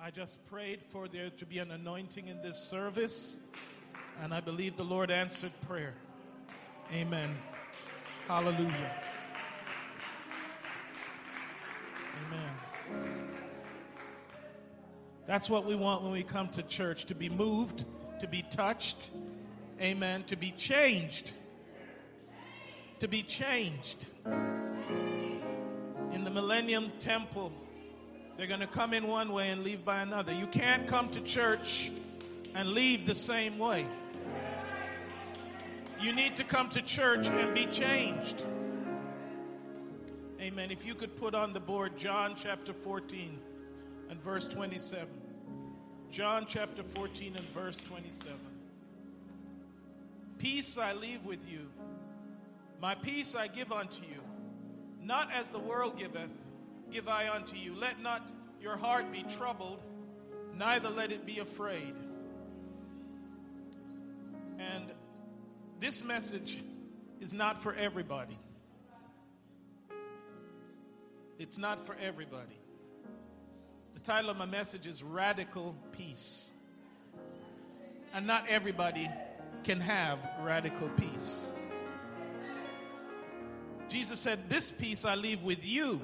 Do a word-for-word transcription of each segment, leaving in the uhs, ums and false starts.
I just prayed for there to be an anointing in this service, and I believe the Lord answered prayer. Amen. Hallelujah. Amen. That's what we want when we come to church, to be moved, to be touched, amen, to be changed, to be changed. In the Millennium Temple, they're going to come in one way and leave by another. You can't come to church and leave the same way. You need to come to church and be changed. Amen. If you could put on the board John chapter fourteen and verse twenty-seven. John chapter fourteen and verse twenty-seven. Peace I leave with you. My peace I give unto you. Not as the world giveth, give I unto you. Let not your heart be troubled, neither let it be afraid. And this message is not for everybody. It's not for everybody. The title of my message is Radical Peace. And not everybody can have radical peace. Jesus said, this peace I leave with you.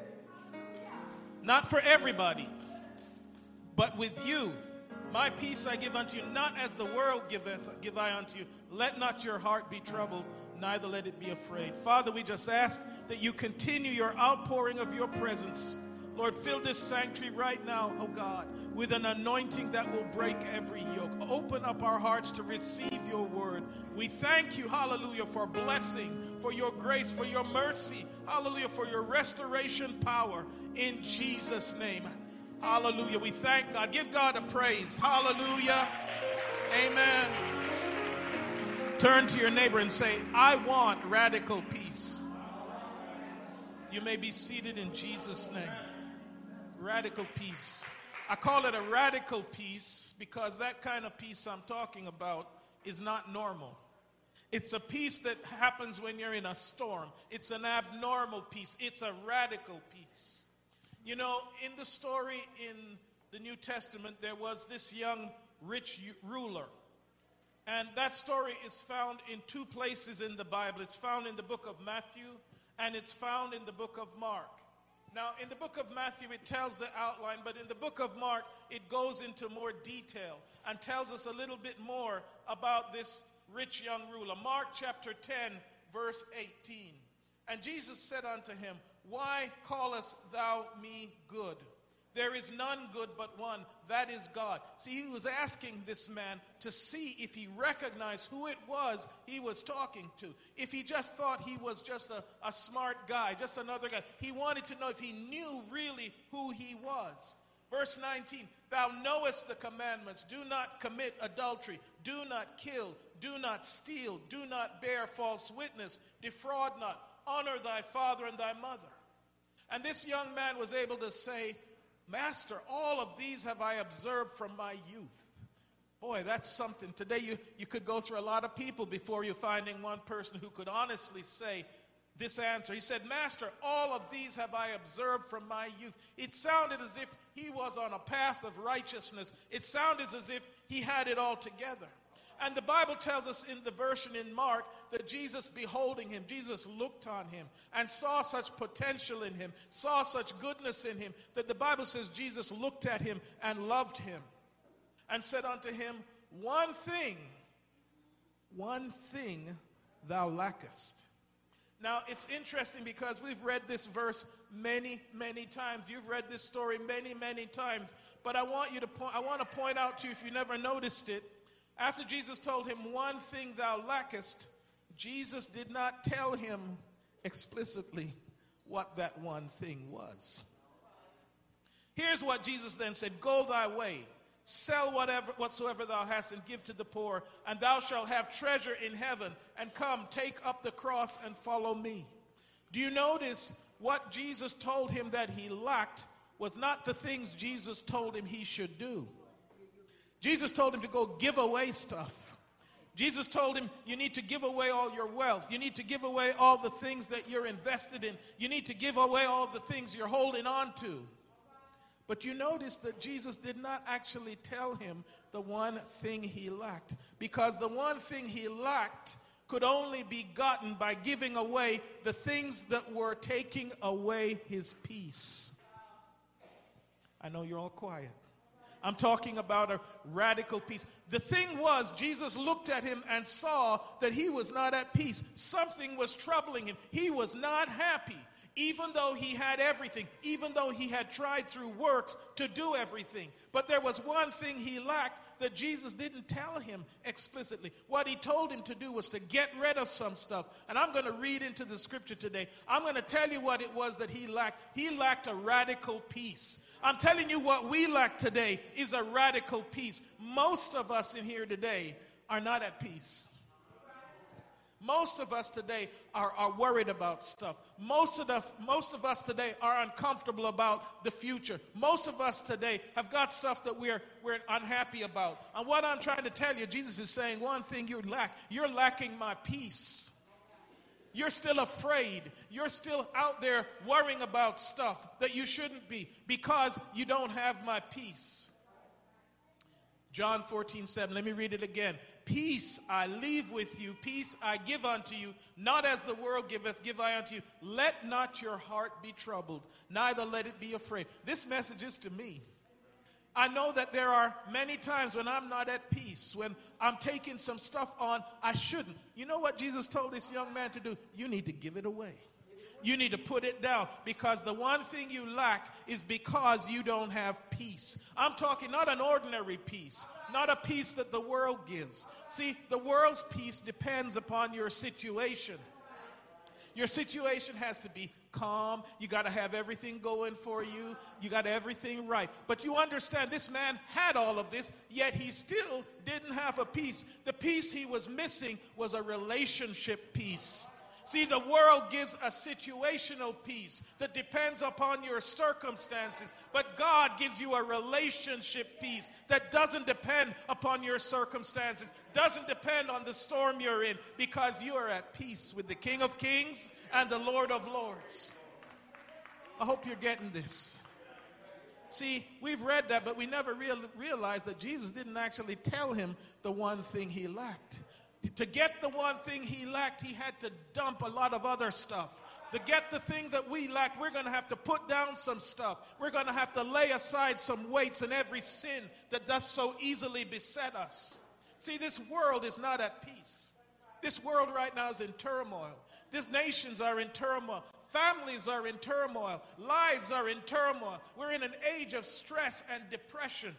Not for everybody, but with you. My peace I give unto you, not as the world giveth, give I unto you. Let not your heart be troubled, neither let it be afraid. Father, we just ask that you continue your outpouring of your presence. Lord, fill this sanctuary right now, oh God, with an anointing that will break every yoke. Open up our hearts to receive your word. We thank you, hallelujah, for blessing, for your grace, for your mercy, hallelujah, for your restoration power in Jesus' name. Hallelujah. We thank God. Give God a praise. Hallelujah. Amen. Turn to your neighbor and say, I want radical peace. You may be seated in Jesus' name. Radical peace. I call it a radical peace because that kind of peace I'm talking about is not normal. It's a peace that happens when you're in a storm. It's an abnormal peace. It's a radical peace. You know, in the story in the New Testament, there was this young rich ruler. And that story is found in two places in the Bible. It's found in the book of Matthew and it's found in the book of Mark. Now, in the book of Matthew, it tells the outline, but in the book of Mark, it goes into more detail and tells us a little bit more about this rich young ruler. Mark chapter ten, verse eighteen. And Jesus said unto him, why callest thou me good? There is none good but one, that is God. See, he was asking this man to see if he recognized who it was he was talking to. If he just thought he was just a, a smart guy, just another guy. He wanted to know if he knew really who he was. Verse nineteen, thou knowest the commandments. Do not commit adultery. Do not kill. Do not steal. Do not bear false witness. Defraud not. Honor thy father and thy mother. And this young man was able to say, Master, all of these have I observed from my youth. Boy, that's something. Today you, you could go through a lot of people before you finding one person who could honestly say this answer. He said, Master, all of these have I observed from my youth. It sounded as if he was on a path of righteousness. It sounded as if he had it all together. And the Bible tells us in the version in Mark that Jesus, beholding him, Jesus looked on him and saw such potential in him, saw such goodness in him, that the Bible says Jesus looked at him and loved him and said unto him, one thing, one thing thou lackest. Now, it's interesting because we've read this verse many, many times. You've read this story many, many times. But I want you to po- I want to point out to you, if you never noticed it, after Jesus told him, one thing thou lackest, Jesus did not tell him explicitly what that one thing was. Here's what Jesus then said, go thy way, sell whatever whatsoever thou hast and give to the poor, and thou shalt have treasure in heaven, and come, take up the cross and follow me. Do you notice what Jesus told him that he lacked was not the things Jesus told him he should do? Jesus told him to go give away stuff. Jesus told him, you need to give away all your wealth. You need to give away all the things that you're invested in. You need to give away all the things you're holding on to. But you notice that Jesus did not actually tell him the one thing he lacked, because the one thing he lacked could only be gotten by giving away the things that were taking away his peace. I know you're all quiet. I'm talking about a radical peace. The thing was, Jesus looked at him and saw that he was not at peace. Something was troubling him. He was not happy, even though he had everything, even though he had tried through works to do everything. But there was one thing he lacked that Jesus didn't tell him explicitly. What he told him to do was to get rid of some stuff. And I'm going to read into the scripture today. I'm going to tell you what it was that he lacked. He lacked a radical peace. I'm telling you, what we lack today is a radical peace. Most of us in here today are not at peace. Most of us today are, are worried about stuff. Most of, the, most of us today are uncomfortable about the future. Most of us today have got stuff that we're, we're unhappy about. And what I'm trying to tell you, Jesus is saying one thing you lack. You're lacking my peace. You're still afraid. You're still out there worrying about stuff that you shouldn't be because you don't have my peace. John fourteen seven, let me read it again. Peace I leave with you, peace I give unto you, not as the world giveth, give I unto you. Let not your heart be troubled, neither let it be afraid. This message is to me. I know that there are many times when I'm not at peace, when I'm taking some stuff on I shouldn't. You know what Jesus told this young man to do? You need to give it away. You need to put it down, because the one thing you lack is because you don't have peace. I'm talking not an ordinary peace, not a peace that the world gives. See, the world's peace depends upon your situation. Your situation has to be calm. You got to have everything going for you. You got everything right. But you understand, this man had all of this, yet he still didn't have a peace. The peace he was missing was a relationship peace. See, the world gives a situational peace that depends upon your circumstances, but God gives you a relationship peace that doesn't depend upon your circumstances, doesn't depend on the storm you're in, because you are at peace with the King of Kings and the Lord of Lords. I hope you're getting this. See, we've read that, but we never real, realized that Jesus didn't actually tell him the one thing he lacked. To get the one thing he lacked, he had to dump a lot of other stuff. To get the thing that we lack, we're going to have to put down some stuff. We're going to have to lay aside some weights and every sin that does so easily beset us. See, this world is not at peace. This world right now is in turmoil. These nations are in turmoil. Families are in turmoil. Lives are in turmoil. We're in an age of stress and depression.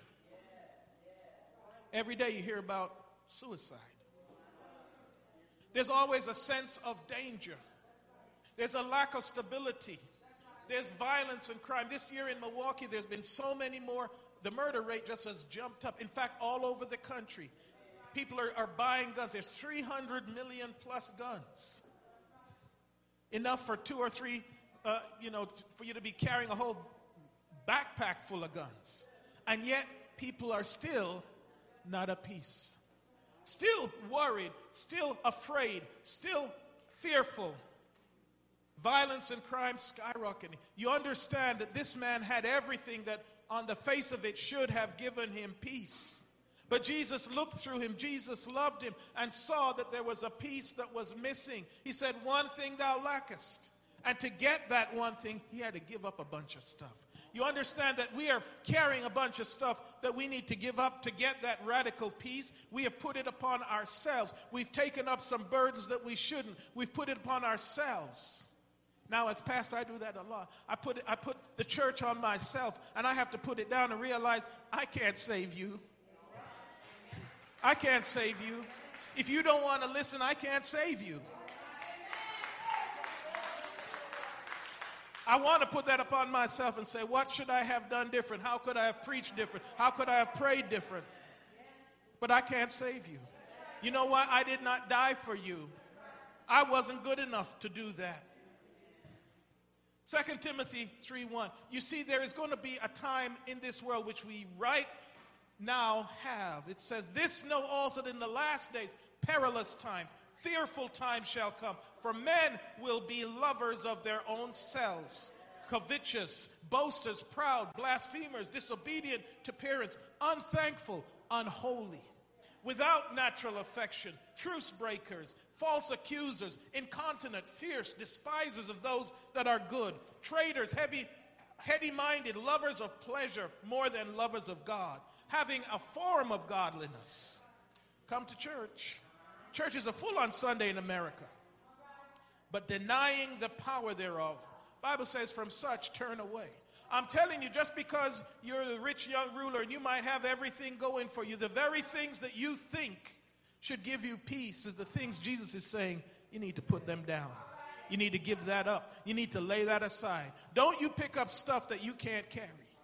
Every day you hear about suicide. There's always a sense of danger. There's a lack of stability. There's violence and crime. This year in Milwaukee, there's been so many more. The murder rate just has jumped up. In fact, all over the country, people are, are buying guns. There's three hundred million plus guns. Enough for two or three, uh, you know, for you to be carrying a whole backpack full of guns. And yet, people are still not at peace. Still worried, still afraid, still fearful. Violence and crime skyrocketing. You understand that this man had everything that on the face of it should have given him peace. But Jesus looked through him. Jesus loved him and saw that there was a piece that was missing. He said, one thing thou lackest. And to get that one thing, he had to give up a bunch of stuff. You understand that we are carrying a bunch of stuff that we need to give up to get that radical peace. We have put it upon ourselves. We've taken up some burdens that we shouldn't. We've put it upon ourselves. Now, as pastor, I do that a lot. I put it, I put the church on myself, and I have to put it down and realize I can't save you. I can't save you. If you don't want to listen, I can't save you. I want to put that upon myself and say, what should I have done different? How could I have preached different? How could I have prayed different? But I can't save you. You know why? I did not die for you. I wasn't good enough to do that. Second Timothy three one. You see, there is going to be a time in this world which we right now have. It says, this know also that in the last days, perilous times, fearful times shall come. For men will be lovers of their own selves, covetous, boasters, proud, blasphemers, disobedient to parents, unthankful, unholy, without natural affection, truce breakers, false accusers, incontinent, fierce, despisers of those that are good, traitors, heavy, heady-minded, lovers of pleasure more than lovers of God, having a form of godliness. Come to church. Churches are full on Sunday in America, but denying the power thereof. Bible says, from such turn away. I'm telling you, just because you're the rich young ruler and you might have everything going for you, the very things that you think should give you peace is the things Jesus is saying, you need to put them down. You need to give that up. You need to lay that aside. Don't you pick up stuff that you can't carry.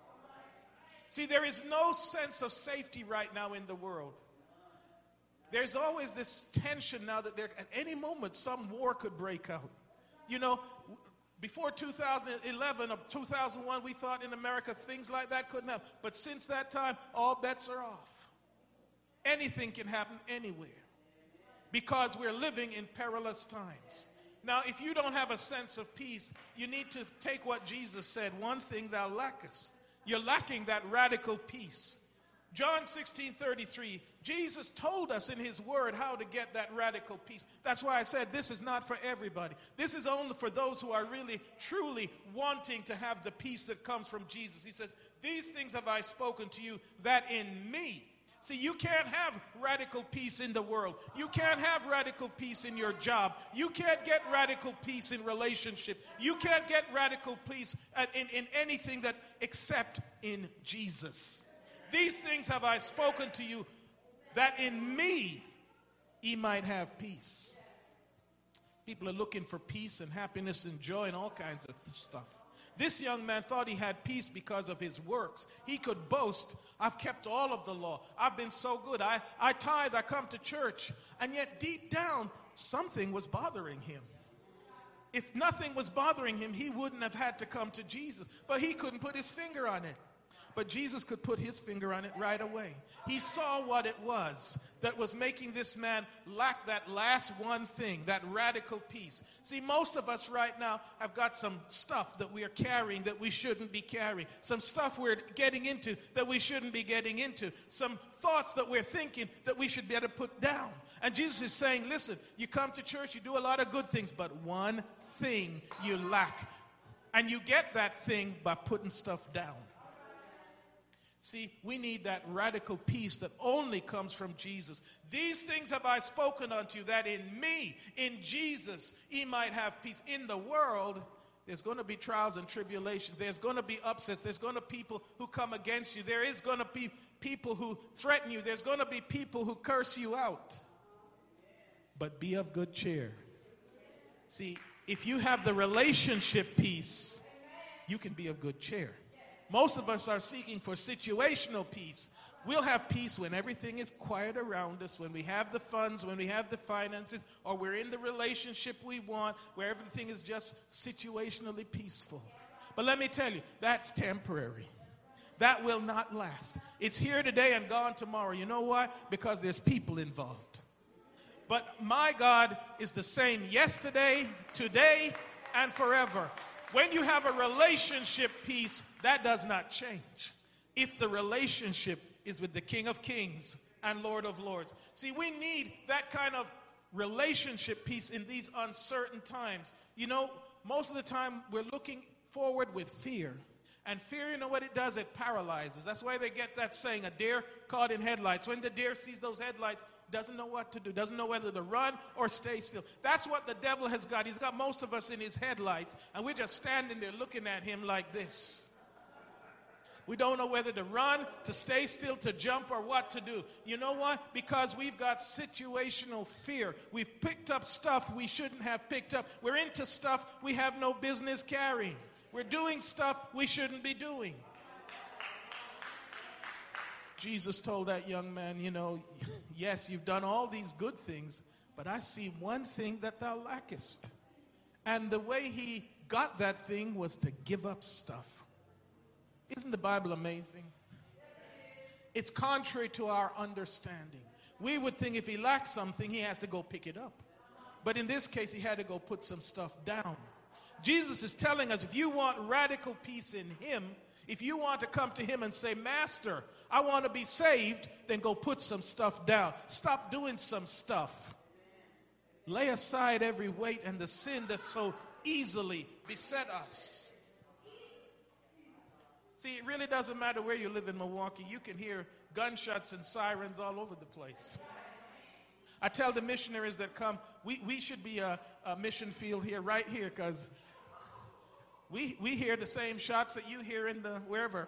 See, there is no sense of safety right now in the world. There's always this tension now that there, at any moment some war could break out. You know, before two thousand eleven or two thousand one, we thought in America things like that couldn't happen. But since that time, all bets are off. Anything can happen anywhere because we're living in perilous times. Now, if you don't have a sense of peace, you need to take what Jesus said, one thing thou lackest. You're lacking that radical peace. John sixteen thirty-three, Jesus told us in his word how to get that radical peace. That's why I said this is not for everybody. This is only for those who are really, truly wanting to have the peace that comes from Jesus. He says, these things have I spoken to you, that in me. See, you can't have radical peace in the world. You can't have radical peace in your job. You can't get radical peace in relationship. You can't get radical peace in, in anything that except in Jesus. These things have I spoken to you, that in me ye might have peace. People are looking for peace and happiness and joy and all kinds of stuff. This young man thought he had peace because of his works. He could boast, I've kept all of the law. I've been so good. I, I tithe, I come to church. And yet deep down, something was bothering him. If nothing was bothering him, he wouldn't have had to come to Jesus. But he couldn't put his finger on it. But Jesus could put his finger on it right away. He saw what it was that was making this man lack that last one thing, that radical peace. See, most of us right now have got some stuff that we are carrying that we shouldn't be carrying. Some stuff we're getting into that we shouldn't be getting into. Some thoughts that we're thinking that we should be able to put down. And Jesus is saying, listen, you come to church, you do a lot of good things, but one thing you lack. And you get that thing by putting stuff down. See, we need that radical peace that only comes from Jesus. These things have I spoken unto you, that in me, in Jesus, ye might have peace. In the world, there's going to be trials and tribulations. There's going to be upsets. There's going to be people who come against you. There is going to be people who threaten you. There's going to be people who curse you out. But be of good cheer. See, if you have the relationship peace, you can be of good cheer. Most of us are seeking for situational peace. We'll have peace when everything is quiet around us, when we have the funds, when we have the finances, or we're in the relationship we want, where everything is just situationally peaceful. But let me tell you, that's temporary. That will not last. It's here today and gone tomorrow. You know why? Because there's people involved. But my God is the same yesterday, today, and forever. When you have a relationship peace, that does not change. If the relationship is with the King of Kings and Lord of Lords. See, we need that kind of relationship peace in these uncertain times. You know, most of the time we're looking forward with fear. And fear, you know what it does? It paralyzes. That's why they get that saying, a deer caught in headlights. When the deer sees those headlights, doesn't know what to do, doesn't know whether to run or stay still. That's what the devil has got. He's got most of us in his headlights, and we're just standing there looking at him like this. We don't know whether to run, to stay still, to jump, or what to do. You know why? Because we've got situational fear. We've picked up stuff we shouldn't have picked up. We're into stuff we have no business carrying. We're doing stuff we shouldn't be doing. Jesus told that young man, you know, yes, you've done all these good things, but I see one thing that thou lackest. And the way he got that thing was to give up stuff. Isn't the Bible amazing? It's contrary to our understanding. We would think if he lacks something, he has to go pick it up. But in this case, he had to go put some stuff down. Jesus is telling us, if you want radical peace in him, if you want to come to him and say, Master, I want to be saved, then go put some stuff down. Stop doing some stuff. Lay aside every weight and the sin that so easily beset us. See, it really doesn't matter where you live in Milwaukee. You can hear gunshots and sirens all over the place. I tell the missionaries that come, we, we should be a, a mission field here, right here, because we, we hear the same shots that you hear in the wherever.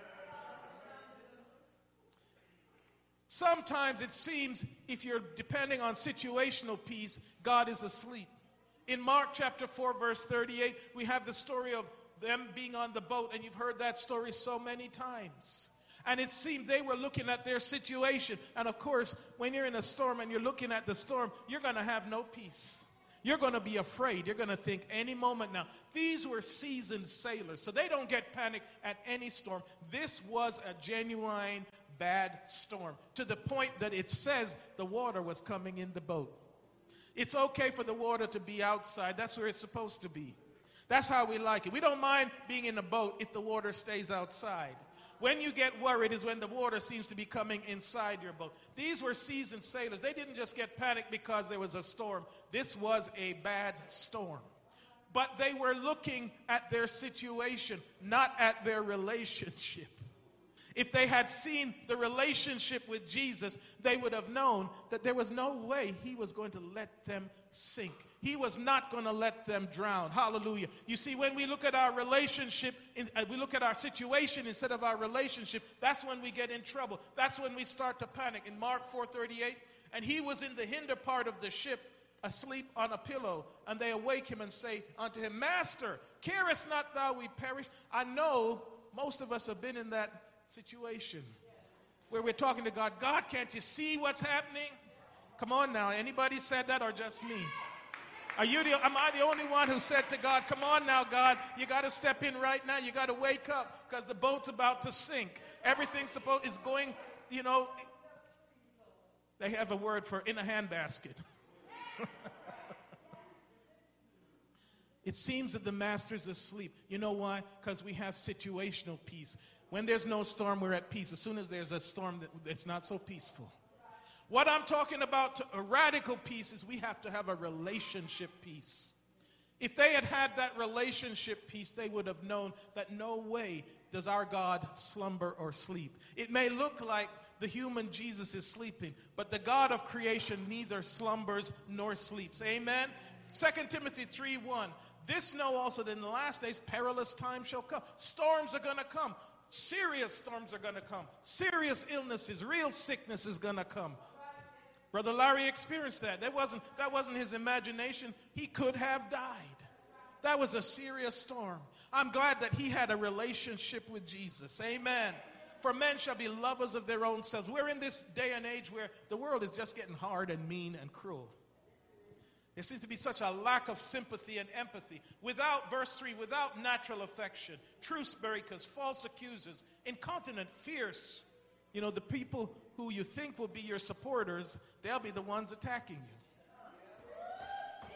Sometimes it seems, if you're depending on situational peace, God is asleep. In Mark chapter four, verse thirty-eight, we have the story of them being on the boat, and you've heard that story so many times. And it seemed they were looking at their situation. And of course, when you're in a storm and you're looking at the storm, you're going to have no peace. You're going to be afraid. You're going to think any moment now. These were seasoned sailors, so they don't get panicked at any storm. This was a genuine bad storm, to the point that it says the water was coming in the boat. It's okay for the water to be outside. That's where it's supposed to be. That's how we like it. We don't mind being in a boat if the water stays outside. When you get worried is when the water seems to be coming inside your boat. These were seasoned sailors. They didn't just get panicked because there was a storm. This was a bad storm. But they were looking at their situation, not at their relationship. If they had seen the relationship with Jesus, they would have known that there was no way he was going to let them sink. He was not going to let them drown. Hallelujah. You see, when we look at our relationship, in, uh, we look at our situation instead of our relationship, that's when we get in trouble. That's when we start to panic. In Mark four thirty-eight, and he was in the hinder part of the ship, asleep on a pillow, and they awake him and say unto him, Master, carest not thou we perish? I know most of us have been in that situation where we're talking to God. God, can't you see what's happening? Come on now. Anybody said that or just me? Are you the, am I the only one who said to God, come on now, God, you got to step in right now. You got to wake up because the boat's about to sink. Everything's supposed is going, you know, they have a word for in a handbasket. It seems that the master's asleep. You know why? Because we have situational peace. When there's no storm, we're at peace. As soon as there's a storm, it's not so peaceful. What I'm talking about, to a radical peace, is we have to have a relationship peace. If they had had that relationship peace, they would have known that no way does our God slumber or sleep. It may look like the human Jesus is sleeping, but the God of creation neither slumbers nor sleeps. Amen? Second Timothy three one. This know also that in the last days perilous times shall come. Storms are going to come. Serious storms are going to come. Serious illnesses, real sickness is going to come. Brother Larry experienced that. That wasn't, that wasn't his imagination. He could have died. That was a serious storm. I'm glad that he had a relationship with Jesus. Amen. For men shall be lovers of their own selves. We're in this day and age where the world is just getting hard and mean and cruel. There seems to be such a lack of sympathy and empathy. Without, verse three, without natural affection, truce breakers, false accusers, incontinent, fierce. You know, the people who you think will be your supporters, they'll be the ones attacking you.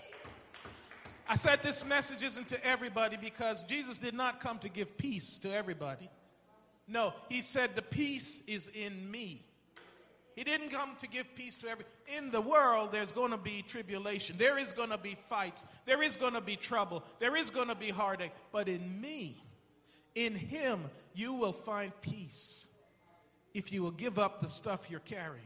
I said this message isn't to everybody because Jesus did not come to give peace to everybody. No, he said the peace is in me. He didn't come to give peace to every. In the world, there's going to be tribulation. There is going to be fights. There is going to be trouble. There is going to be heartache. But in me, in him, you will find peace if you will give up the stuff you're carrying.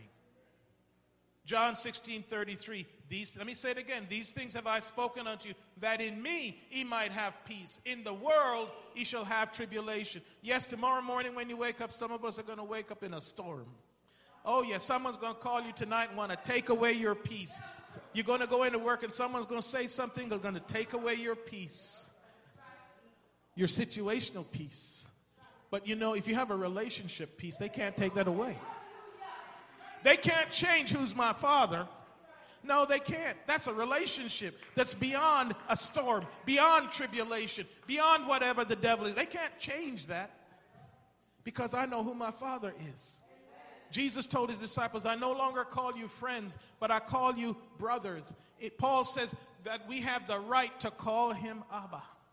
John sixteen thirty-three. These, let me say it again. These things have I spoken unto you, that in me ye might have peace. In the world ye shall have tribulation. Yes, tomorrow morning when you wake up, some of us are going to wake up in a storm. Oh, yes, someone's going to call you tonight and want to take away your peace. You're going to go into work and someone's going to say something that's going to take away your peace, your situational peace. But, you know, if you have a relationship peace, they can't take that away. They can't change who's my father. No, they can't. That's a relationship that's beyond a storm, beyond tribulation, beyond whatever the devil is. They can't change that because I know who my father is. Jesus told his disciples, I no longer call you friends, but I call you brothers. It, Paul says that we have the right to call him Abba.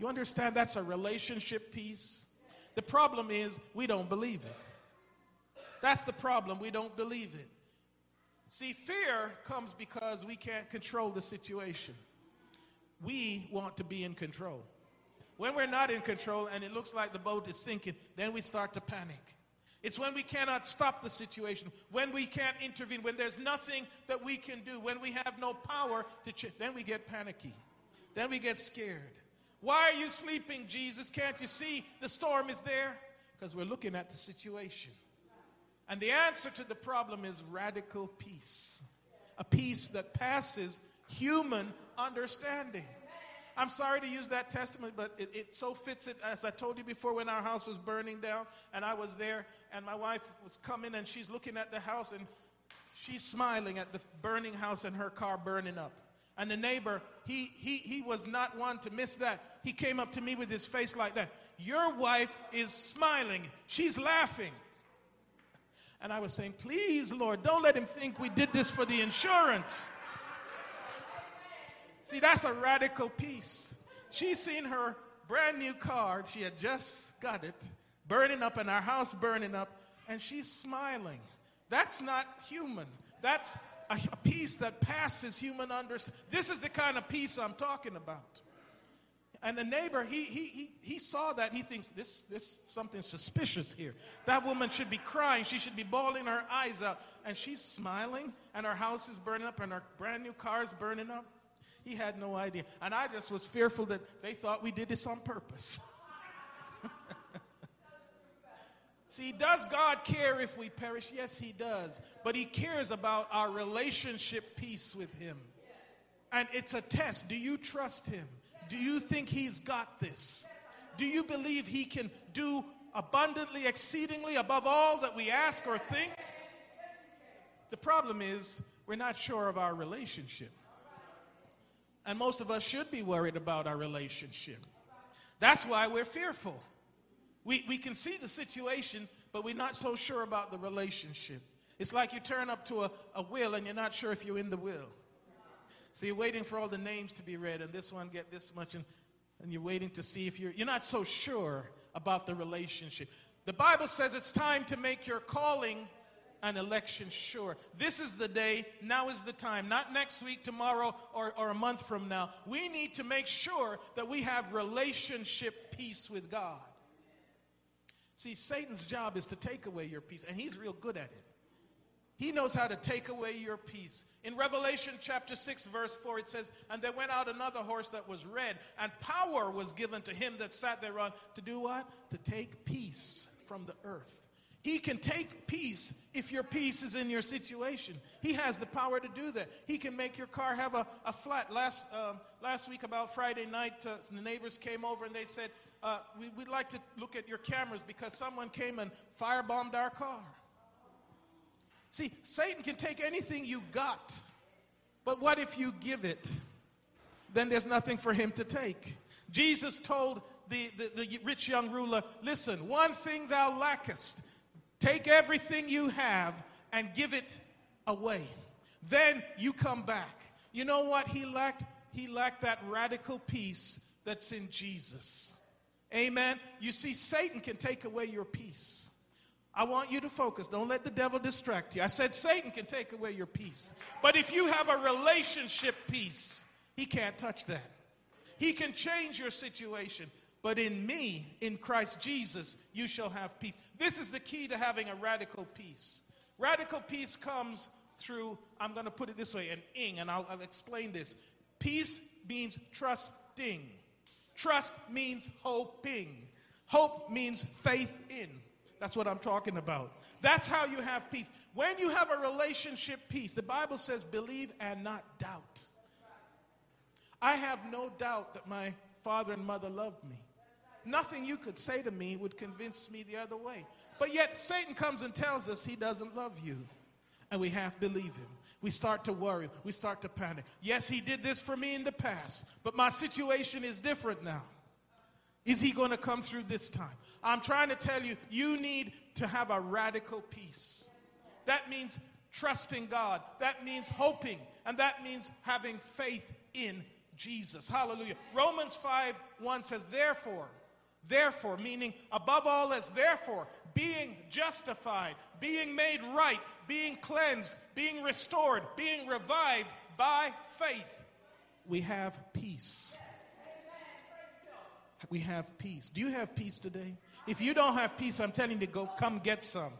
You understand that's a relationship peace? The problem is we don't believe it. That's the problem. We don't believe it. See, fear comes because we can't control the situation. We want to be in control. When we're not in control and it looks like the boat is sinking, then we start to panic. It's when we cannot stop the situation, when we can't intervene, when there's nothing that we can do, when we have no power to change, then we get panicky. Then we get scared. Why are you sleeping, Jesus? Can't you see the storm is there? Because we're looking at the situation. And the answer to the problem is radical peace. A peace that passes human understanding. I'm sorry to use that testimony, but it, it so fits it. As I told you before, when our house was burning down, and I was there, and my wife was coming, and she's looking at the house, and she's smiling at the burning house and her car burning up. And the neighbor, he, he, he was not one to miss that. He came up to me with his face like that. Your wife is smiling. She's laughing. And I was saying, please, Lord, don't let him think we did this for the insurance. See, that's a radical peace. She's seen her brand new car. She had just got it, burning up, and our house burning up, and she's smiling. That's not human. That's a, a peace that passes human understanding. This is the kind of peace I'm talking about. And the neighbor, he he he he saw that. He thinks this this something suspicious here. That woman should be crying. She should be bawling her eyes out. And she's smiling, and her house is burning up, and her brand new car is burning up. He had no idea. And I just was fearful that they thought we did this on purpose. See, does God care if we perish? Yes, he does. But he cares about our relationship peace with him. And it's a test. Do you trust him? Do you think he's got this? Do you believe he can do abundantly, exceedingly, above all that we ask or think? The problem is we're not sure of our relationship. And most of us should be worried about our relationship. That's why we're fearful. We, we can see the situation, but we're not so sure about the relationship. It's like you turn up to a, a will and you're not sure if you're in the will. So you're waiting for all the names to be read, and this one get this much, and, and you're waiting to see if you're, you're not so sure about the relationship. The Bible says it's time to make your calling and election sure. This is the day, now is the time, not next week, tomorrow, or, or a month from now. We need to make sure that we have relationship peace with God. See, Satan's job is to take away your peace, and he's real good at it. He knows how to take away your peace. In Revelation chapter six, verse four, it says, and there went out another horse that was red, and power was given to him that sat thereon to do what? To take peace from the earth. He can take peace if your peace is in your situation. He has the power to do that. He can make your car have a, a flat. Last um, last week, about Friday night, uh, the neighbors came over and they said, uh, we, we'd like to look at your cameras because someone came and firebombed our car. See, Satan can take anything you got, but what if you give it? Then there's nothing for him to take. Jesus told the, the, the rich young ruler, listen, one thing thou lackest, take everything you have and give it away. Then you come back. You know what he lacked? He lacked that radical peace that's in Jesus. Amen. You see, Satan can take away your peace. I want you to focus. Don't let the devil distract you. I said Satan can take away your peace. But if you have a relationship peace, he can't touch that. He can change your situation. But in me, in Christ Jesus, you shall have peace. This is the key to having a radical peace. Radical peace comes through, I'm going to put it this way, an ing, and I'll, I'll explain this. Peace means trusting. Trust means hoping. Hope means faith in. That's what I'm talking about. That's how you have peace. When you have a relationship peace, the Bible says believe and not doubt. I have no doubt that my father and mother loved me. Nothing you could say to me would convince me the other way. But yet Satan comes and tells us he doesn't love you. And we half believe him. We start to worry. We start to panic. Yes, he did this for me in the past, but my situation is different now. Is he going to come through this time? I'm trying to tell you, you need to have a radical peace. That means trusting God. That means hoping. And that means having faith in Jesus. Hallelujah. Romans five one says, therefore, therefore, meaning above all else, therefore, being justified, being made right, being cleansed, being restored, being revived by faith, we have peace. We have peace. Do you have peace today? If you don't have peace, I'm telling you to go, come get some.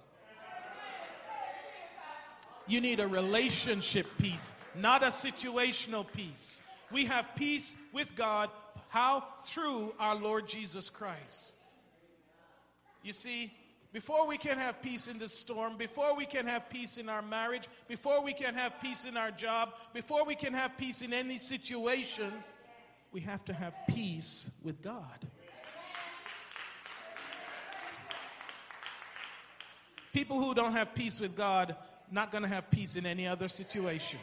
You need a relationship peace, not a situational peace. We have peace with God. How? Through our Lord Jesus Christ. You see, before we can have peace in this storm, before we can have peace in our marriage, before we can have peace in our job, before we can have peace in any situation, we have to have peace with God. People who don't have peace with God, not going to have peace in any other situation.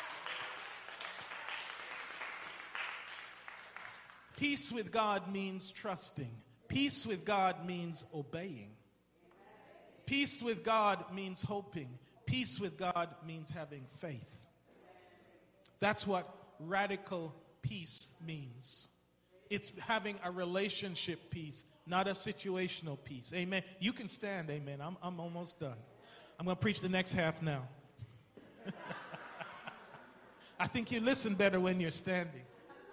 Peace with God means trusting. Peace with God means obeying. Peace with God means hoping. Peace with God means having faith. That's what radical peace means. It's having a relationship peace, not a situational peace. Amen. You can stand. Amen. I'm, I'm almost done. I'm going to preach the next half now. I think you listen better when you're standing.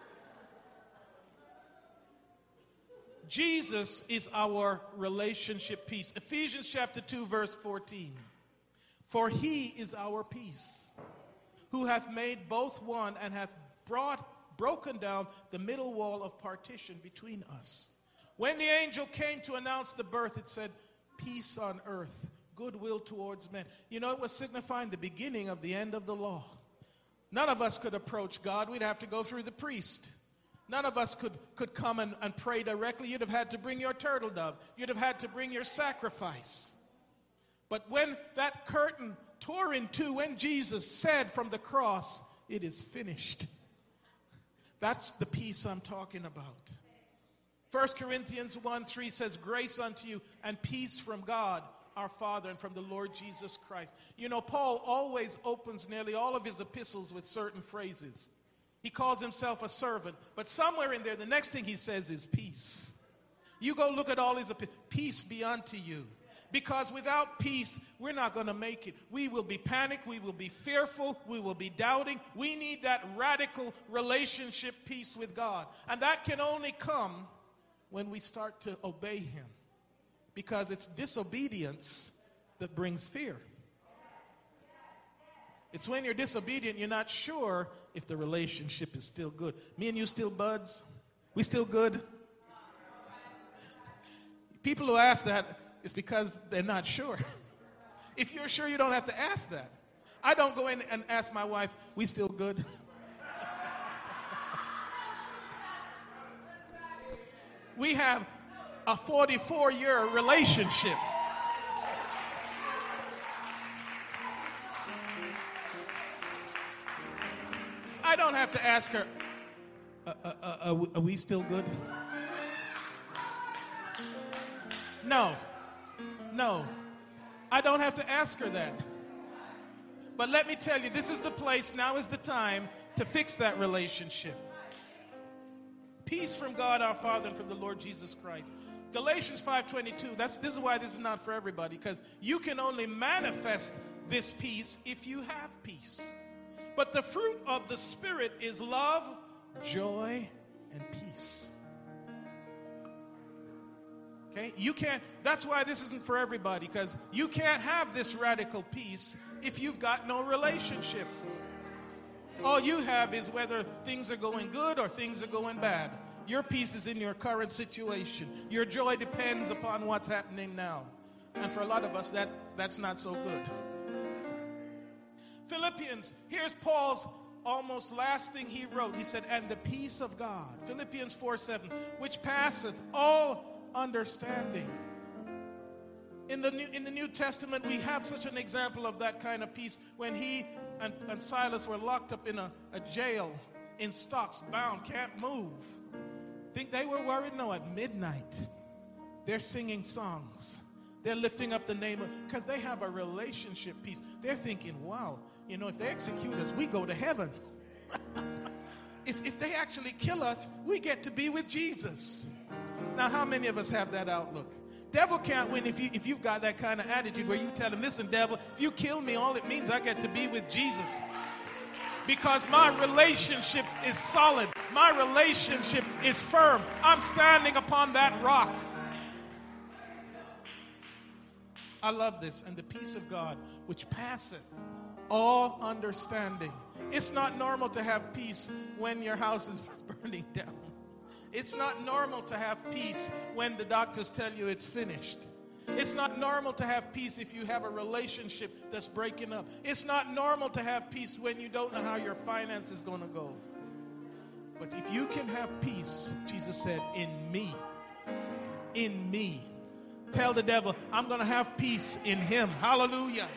Jesus is our relationship peace. Ephesians chapter two, verse fourteen. For he is our peace, who hath made both one and hath brought, broken down the middle wall of partition between us. When the angel came to announce the birth, it said, peace on earth, goodwill towards men. You know, it was signifying the beginning of the end of the law. None of us could approach God. We'd have to go through the priest. None of us could, could come and, and pray directly. You'd have had to bring your turtle dove. You'd have had to bring your sacrifice. But when that curtain tore in two, when Jesus said from the cross, it is finished. That's the peace I'm talking about. First Corinthians one three says, grace unto you and peace from God our Father and from the Lord Jesus Christ. You know, Paul always opens nearly all of his epistles with certain phrases. He calls himself a servant, but somewhere in there, the next thing he says is peace. You go look at all his epistles. Peace be unto you. Because without peace, we're not going to make it. We will be panicked. We will be fearful. We will be doubting. We need that radical relationship peace with God. And that can only come when we start to obey him. Because it's disobedience that brings fear. It's when you're disobedient, you're not sure if the relationship is still good. Me and you still buds? We still good? People who ask that, it's because they're not sure. If you're sure, you don't have to ask that. I don't go in and ask my wife, we still good? We have a forty-four year relationship. I don't have to ask her, uh, uh, uh, are we still good? No, no, I don't have to ask her that. But let me tell you, this is the place, now is the time to fix that relationship. Peace from God our Father and from the Lord Jesus Christ. Galatians five twenty-two, that's, this is why this is not for everybody, because you can only manifest this peace if you have peace. But the fruit of the Spirit is love, joy, and peace. Okay? You can't, that's why this isn't for everybody, because you can't have this radical peace if you've got no relationship. All you have is whether things are going good or things are going bad. Your peace is in your current situation. Your joy depends upon what's happening now. And for a lot of us, that, that's not so good. Philippians, here's Paul's almost last thing he wrote. He said, and the peace of God, Philippians four seven, which passeth all understanding. In the New, in the New Testament, we have such an example of that kind of peace when he and, and Silas were locked up in a, a jail in stocks, bound, can't move. Think they were worried? No, at midnight, they're singing songs. They're lifting up the name of, because they have a relationship peace. They're thinking, wow, you know, if they execute us, we go to heaven. if, if they actually kill us, we get to be with Jesus. Now, how many of us have that outlook? Devil can't win if, you, if you've got that kind of attitude where you tell him, listen, devil, if you kill me, all it means I get to be with Jesus. Because my relationship is solid. My relationship is firm. I'm standing upon that rock. I love this. And the peace of God, which passeth all understanding. It's not normal to have peace when your house is burning down. It's not normal to have peace when the doctors tell you it's finished. It's not normal to have peace if you have a relationship that's breaking up. It's not normal to have peace when you don't know how your finance is going to go. But if you can have peace, Jesus said, in me, in me. Tell the devil, I'm going to have peace in him. Hallelujah.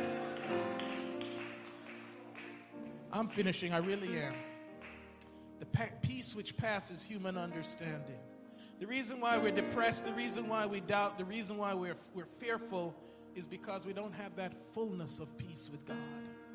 I'm finishing, I really am. The peace which passes human understanding. The reason why we're depressed, the reason why we doubt, the reason why we're, we're fearful is because we don't have that fullness of peace with God.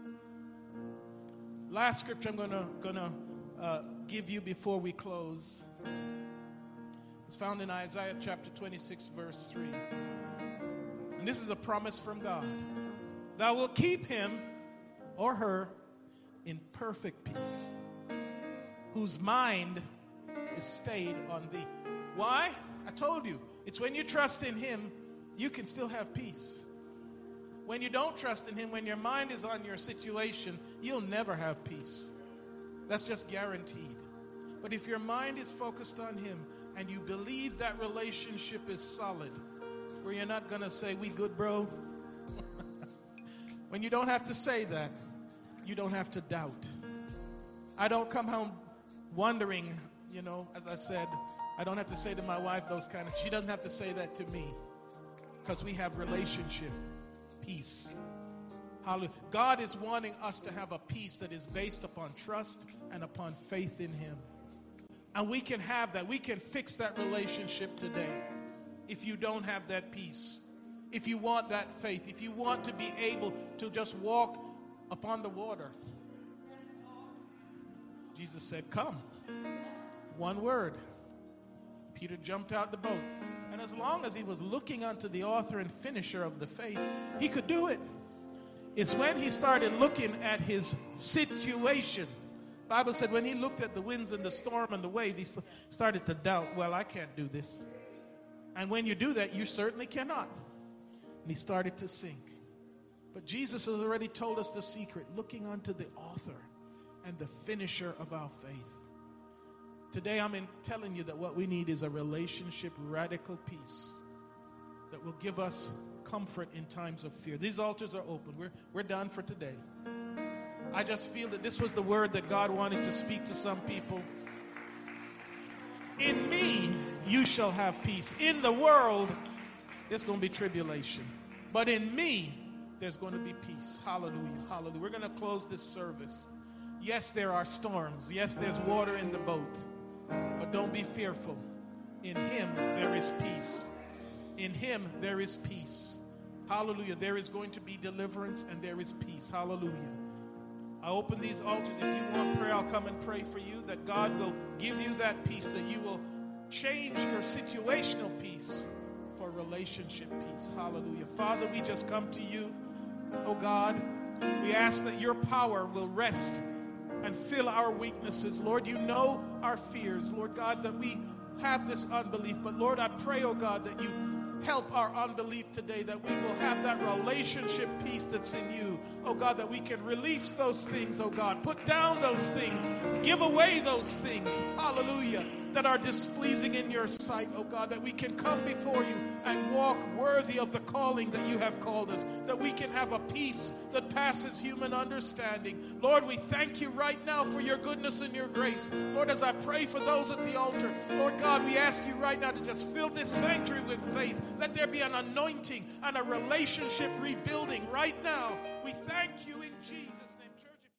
Last scripture I'm going to gonna, uh, give you before we close. It's found in Isaiah chapter twenty-six, verse three. And this is a promise from God. Thou wilt keep him or her in perfect peace, whose mind is stayed on thee. Why? I told you. It's when you trust in him, you can still have peace. When you don't trust in him, when your mind is on your situation, you'll never have peace. That's just guaranteed. But if your mind is focused on him and you believe that relationship is solid, where you're not going to say, we good, bro? When you don't have to say that, you don't have to doubt. I don't come home wondering, you know, as I said, I don't have to say to my wife those kind of, she doesn't have to say that to me, because we have relationship, peace. Hallelujah. God is wanting us to have a peace that is based upon trust and upon faith in him. And we can have that. We can fix that relationship today. If you don't have that peace, if you want that faith, if you want to be able to just walk upon the water. Jesus said, come. One word. Peter jumped out the boat. And as long as he was looking unto the author and finisher of the faith, he could do it. It's when he started looking at his situation. The Bible said when he looked at the winds and the storm and the wave, he started to doubt, well, I can't do this. And when you do that, you certainly cannot. And he started to sink. But Jesus has already told us the secret, looking unto the author and the finisher of our faith. Today I'm in telling you that what we need is a relationship, radical peace that will give us comfort in times of fear. These altars are open. We're, we're done for today. I just feel that this was the word that God wanted to speak to some people. In me, you shall have peace. In the world, there's going to be tribulation. But in me, there's going to be peace. Hallelujah. Hallelujah. We're going to close this service. Yes, there are storms. Yes, there's water in the boat. But don't be fearful. In him, there is peace. In him, there is peace. Hallelujah. There is going to be deliverance and there is peace. Hallelujah. I open these altars. If you want prayer, I'll come and pray for you, that God will give you that peace, that you will change your situational peace for relationship peace. Hallelujah. Father, we just come to you, oh God. We ask that your power will rest and fill our weaknesses. Lord, you know our fears, Lord God, that we have this unbelief. But Lord, I pray, oh God, that you help our unbelief today, that we will have that relationship peace that's in you. Oh God, that we can release those things, oh God. Put down those things. Give away those things. Hallelujah. That are displeasing in your sight, oh God. That we can come before you and walk worthy of the calling that you have called us. That we can have a peace that passes human understanding. Lord, we thank you right now for your goodness and your grace. Lord, as I pray for those at the altar, Lord God, we ask you right now to just fill this sanctuary with faith. Let there be an anointing and a relationship rebuilding right now. We thank you in Jesus'